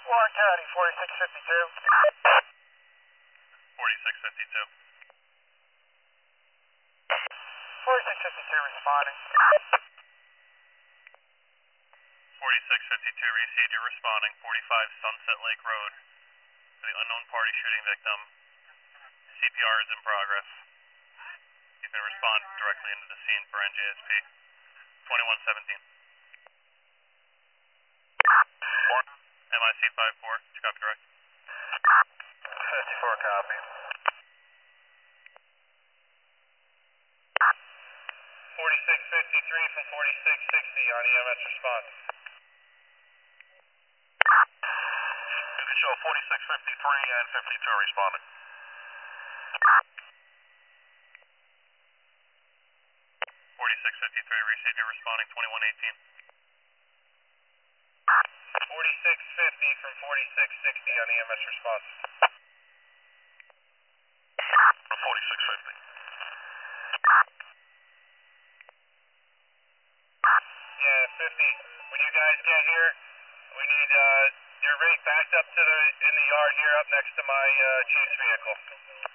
Warren County, 4652. 4652. 4652 responding. 4652 received, you're responding. 45 Sunset Lake Road. The unknown party shooting victim. CPR is in progress. You can respond directly into the scene for NJSP. 2117. MIC 54, did you copy direct? 54 copy. 4653 from 4660 on EMS response. You can show 4653 and 52 responding. 4653 received, you're responding. 2118. 4650 from 4660 on EMS response. From 4650. Yeah, 50. When you guys get here, we need your rig backed up to in the yard here, up next to my chief's vehicle.